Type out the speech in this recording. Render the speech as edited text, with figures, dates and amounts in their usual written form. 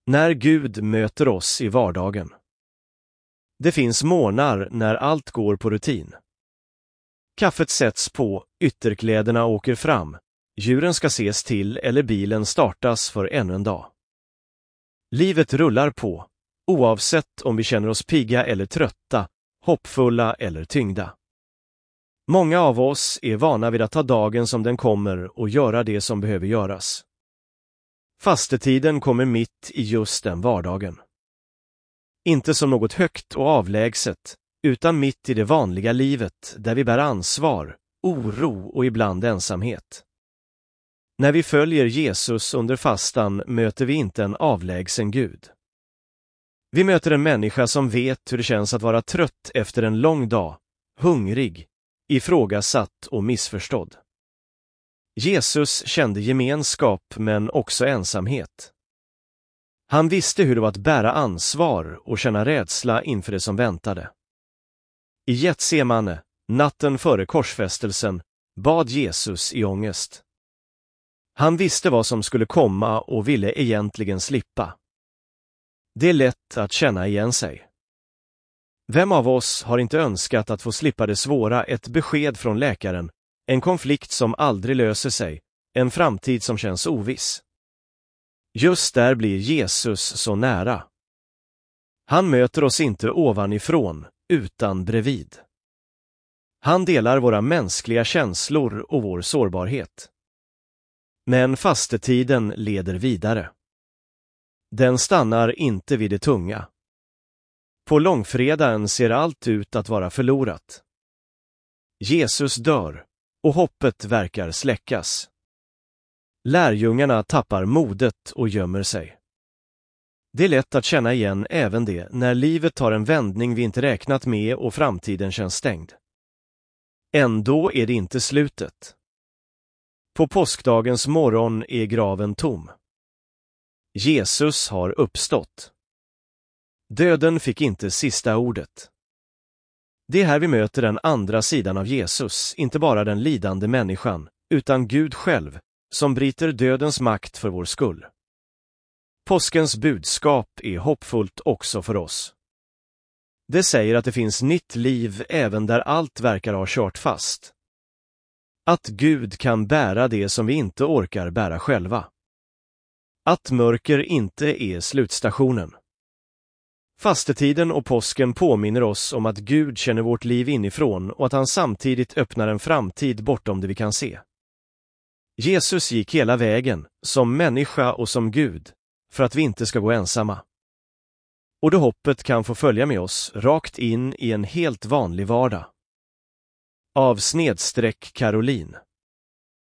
När Gud möter oss i vardagen. Det finns morgnar när allt går på rutin. Kaffet sätts på, ytterkläderna åker fram, djuren ska ses till eller bilen startas för ännu en dag. Livet rullar på, oavsett om vi känner oss pigga eller trötta, hoppfulla eller tyngda. Många av oss är vana vid att ta dagen som den kommer och göra det som behöver göras. Fastetiden kommer mitt i just den vardagen. Inte som något högt och avlägset, utan mitt i det vanliga livet där vi bär ansvar, oro och ibland ensamhet. När vi följer Jesus under fastan möter vi inte en avlägsen Gud. Vi möter en människa som vet hur det känns att vara trött efter en lång dag, hungrig, ifrågasatt och missförstådd. Jesus kände gemenskap men också ensamhet. Han visste hur det var att bära ansvar och känna rädsla inför det som väntade. I Getsemane, natten före korsfästelsen, bad Jesus i ångest. Han visste vad som skulle komma och ville egentligen slippa. Det är lätt att känna igen sig. Vem av oss har inte önskat att få slippa det svåra, ett besked från läkaren, en konflikt som aldrig löser sig, en framtid som känns oviss? Just där blir Jesus så nära. Han möter oss inte ovanifrån, utan bredvid. Han delar våra mänskliga känslor och vår sårbarhet. Men fastetiden leder vidare. Den stannar inte vid det tunga. På långfredagen ser allt ut att vara förlorat. Jesus dör och hoppet verkar släckas. Lärjungarna tappar modet och gömmer sig. Det är lätt att känna igen även det när livet tar en vändning vi inte räknat med och framtiden känns stängd. Ändå är det inte slutet. På påskdagens morgon är graven tom. Jesus har uppstått. Döden fick inte sista ordet. Det är här vi möter den andra sidan av Jesus, inte bara den lidande människan, utan Gud själv, som bryter dödens makt för vår skull. Påskens budskap är hoppfullt också för oss. Det säger att det finns nytt liv även där allt verkar ha kört fast. Att Gud kan bära det som vi inte orkar bära själva. Att mörker inte är slutstationen. Fastetiden och påsken påminner oss om att Gud känner vårt liv inifrån och att han samtidigt öppnar en framtid bortom det vi kan se. Jesus gick hela vägen, som människa och som Gud, för att vi inte ska gå ensamma. Och det hoppet kan få följa med oss rakt in i en helt vanlig vardag. Av _Caroline